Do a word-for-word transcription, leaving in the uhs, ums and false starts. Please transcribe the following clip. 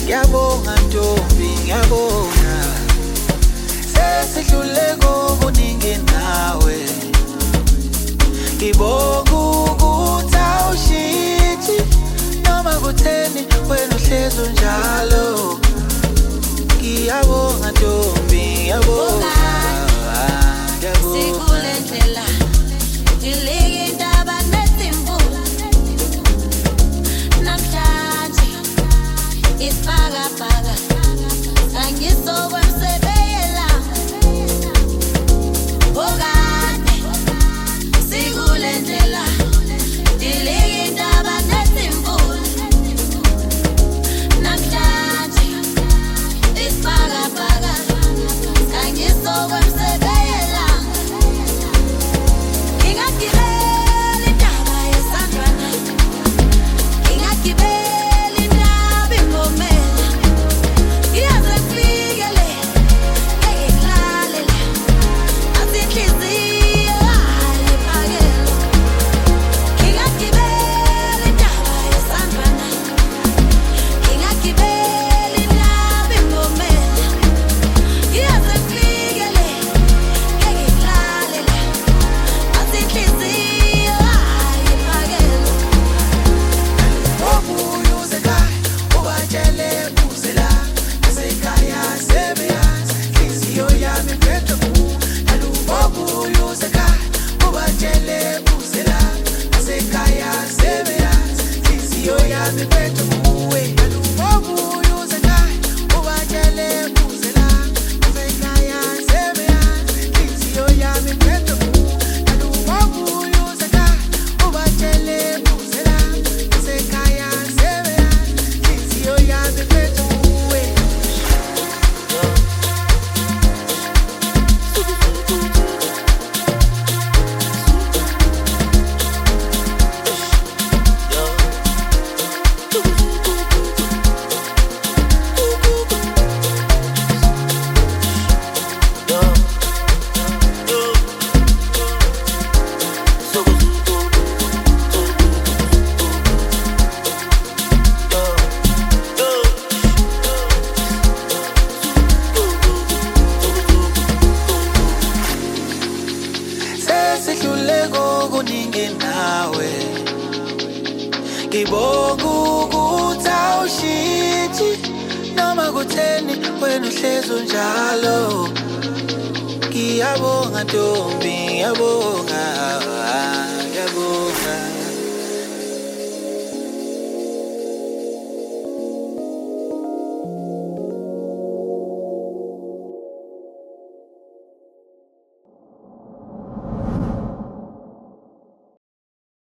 Ngiyabonga Ntombi, ngiyabonga. Sesidlule kokuningi nawe. Ngibonga ukuthi awushithi noma kutheni wena uhlezi unjalo. Ngiyabonga Ntombi, ngiyabonga. Sikule ndlela dilike indaba nesimvula namhlanje isibhakabhaka angisokwemsebeyela okade sikule ndlela dilike indaba nesimvula namhlanje isibhakabhaka angisokwemsebeyela. Ngibonga ukuthi awushithi noma kutheni wena uhlezi unjalo. Ngiyabonga Ntombi, ngiyabonga.